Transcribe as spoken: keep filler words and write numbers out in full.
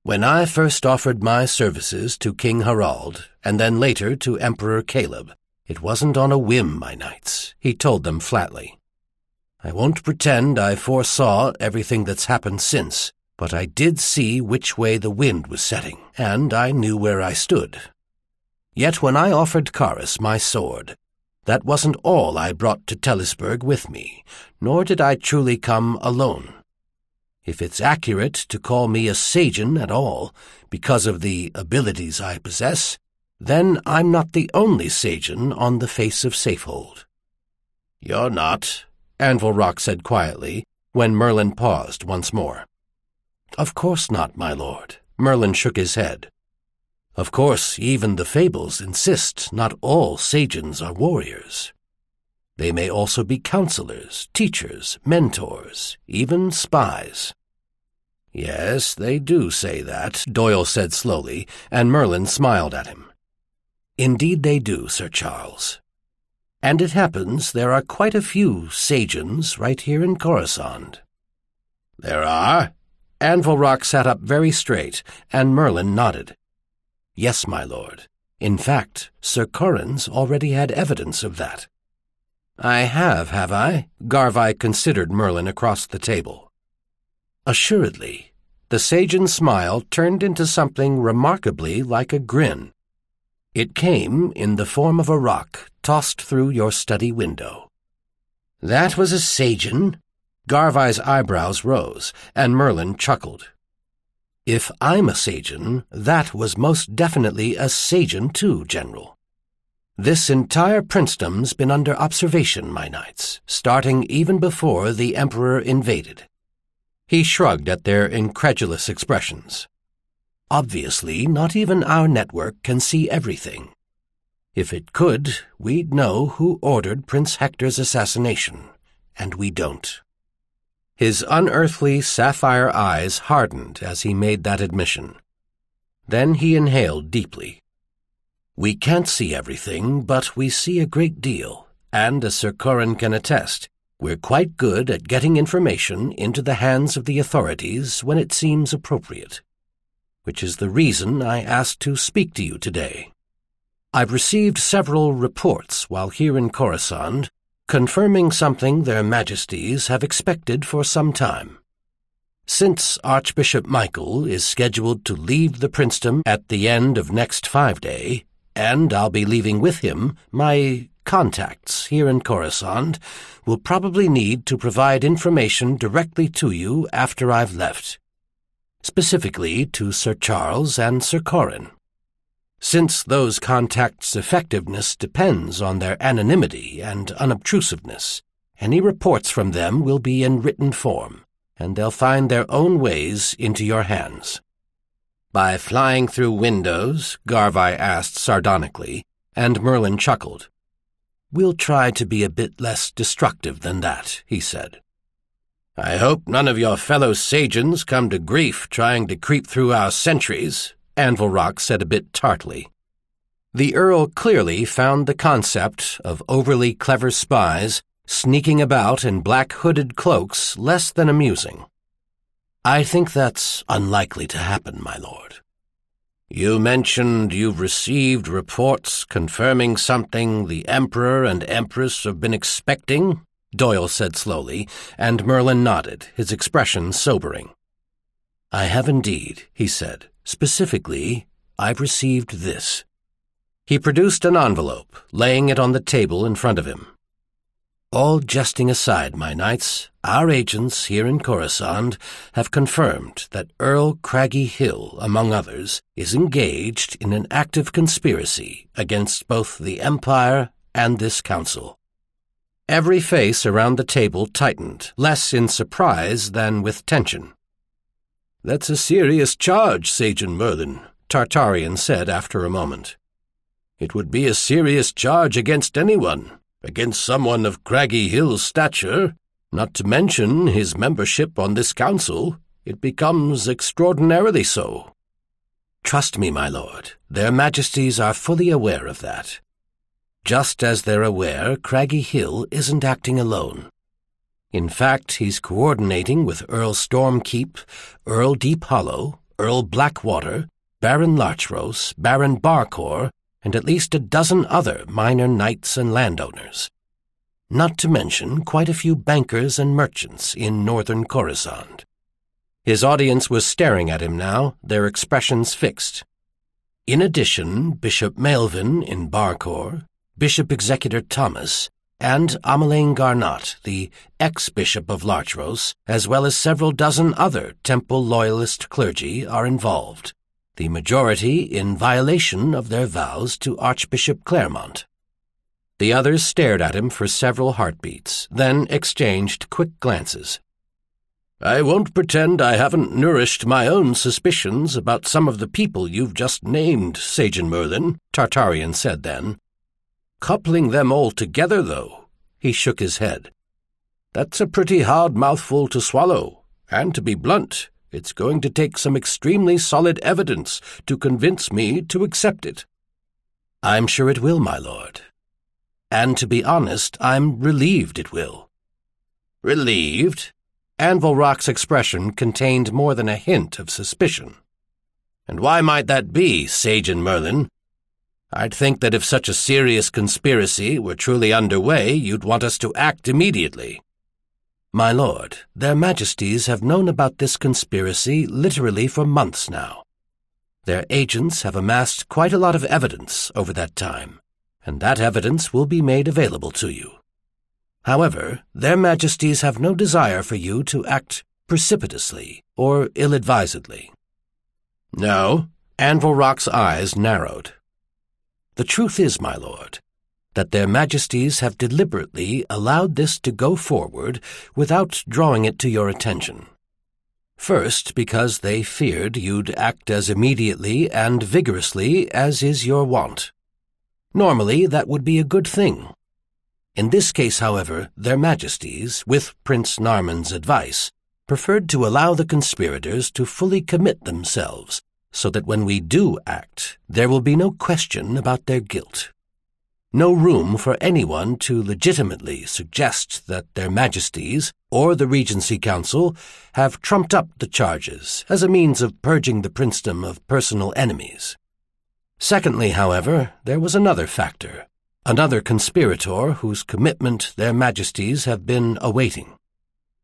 When I first offered my services to King Harald, and then later to Emperor Caleb, it wasn't on a whim, my knights, he told them flatly. I won't pretend I foresaw everything that's happened since, but I did see which way the wind was setting, and I knew where I stood. Yet when I offered Karis my sword, that wasn't all I brought to Tellisburg with me, nor did I truly come alone. If it's accurate to call me a Sagen at all, because of the abilities I possess, then I'm not the only Sagen on the face of Safehold. You're not, Anvilrock said quietly, when Merlin paused once more. Of course not, my lord. Merlin shook his head. Of course, even the fables insist not all Sagens are warriors. They may also be counselors, teachers, mentors, even spies. Yes, they do say that, Doyle said slowly, and Merlin smiled at him. Indeed they do, Sir Charles. And it happens there are quite a few Sagens right here in Coruscant. There are? Anvilrock sat up very straight, and Merlin nodded. Yes, my lord. In fact, Sir Corin's already had evidence of that. I have, have I? Garvai considered Merlin across the table. Assuredly. The Sagen's smile turned into something remarkably like a grin. It came in the form of a rock tossed through your study window. That was a Sagen? Garvai's eyebrows rose, and Merlin chuckled. If I'm a Sagen, that was most definitely a Sagen too, General. This entire princedom's been under observation, my knights, starting even before the Emperor invaded. He shrugged at their incredulous expressions. Obviously, not even our network can see everything. If it could, we'd know who ordered Prince Hector's assassination, and we don't. His unearthly sapphire eyes hardened as he made that admission. Then he inhaled deeply. We can't see everything, but we see a great deal, and as Sir Corin can attest, we're quite good at getting information into the hands of the authorities when it seems appropriate, which is the reason I asked to speak to you today. I've received several reports while here in Coruscant, confirming something their majesties have expected for some time. Since Archbishop Michael is scheduled to leave the princedom at the end of next five-day, and I'll be leaving with him, my contacts here in Coruscant will probably need to provide information directly to you after I've left, specifically to Sir Charles and Sir Corin. Since those contacts' effectiveness depends on their anonymity and unobtrusiveness, any reports from them will be in written form, and they'll find their own ways into your hands. By flying through windows? Garvai asked sardonically, and Merlin chuckled. We'll try to be a bit less destructive than that, he said. I hope none of your fellow Sagens come to grief trying to creep through our sentries, Anvilrock said a bit tartly. The Earl clearly found the concept of overly clever spies sneaking about in black hooded cloaks less than amusing. I think that's unlikely to happen, my lord. You mentioned you've received reports confirming something the Emperor and Empress have been expecting, Doyle said slowly, and Merlin nodded, his expression sobering. I have indeed, he said. Specifically, I've received this. He produced an envelope, laying it on the table in front of him. All jesting aside, my knights, our agents here in Coruscant have confirmed that Earl Craggy Hill, among others, is engaged in an active conspiracy against both the Empire and this council. Every face around the table tightened, less in surprise than with tension. That's a serious charge, Sagen Merlin, Tartarian said after a moment. It would be a serious charge against anyone, against someone of Craggy Hill's stature, not to mention his membership on this council. It becomes extraordinarily so. Trust me, my lord, their majesties are fully aware of that. Just as they're aware Craggy Hill isn't acting alone. In fact, he's coordinating with Earl Stormkeep, Earl Deep Hollow, Earl Blackwater, Baron Larchros, Baron Barcor, and at least a dozen other minor knights and landowners. Not to mention quite a few bankers and merchants in northern Coruscant. His audience was staring at him now, their expressions fixed. In addition, Bishop Melvin in Barcor, Bishop Executor Thomas, and Amelayne Garnot, the ex-bishop of Larchros, as well as several dozen other Temple Loyalist clergy, are involved, the majority in violation of their vows to Archbishop Claremont. The others stared at him for several heartbeats, then exchanged quick glances. "I won't pretend I haven't nourished my own suspicions about some of the people you've just named, Sajan Merlin," Tartarian said then. "Coupling them all together, though," he shook his head. "That's a pretty hard mouthful to swallow, and to be blunt, it's going to take some extremely solid evidence to convince me to accept it." "I'm sure it will, my lord. And to be honest, I'm relieved it will." "Relieved?" Anvil Rock's expression contained more than a hint of suspicion. "And why might that be, Sajan Merlin? I'd think that if such a serious conspiracy were truly underway, you'd want us to act immediately." "My lord, their majesties have known about this conspiracy literally for months now. Their agents have amassed quite a lot of evidence over that time, and that evidence will be made available to you. However, their majesties have no desire for you to act precipitously or ill-advisedly." "No?" Anvil Rock's eyes narrowed. "The truth is, my lord, that their majesties have deliberately allowed this to go forward without drawing it to your attention. First, because they feared you'd act as immediately and vigorously as is your wont. Normally, that would be a good thing. In this case, however, their majesties, with Prince Narman's advice, preferred to allow the conspirators to fully commit themselves, so that when we do act, there will be no question about their guilt. No room for anyone to legitimately suggest that their majesties, or the Regency Council, have trumped up the charges as a means of purging the princedom of personal enemies. Secondly, however, there was another factor, another conspirator whose commitment their majesties have been awaiting.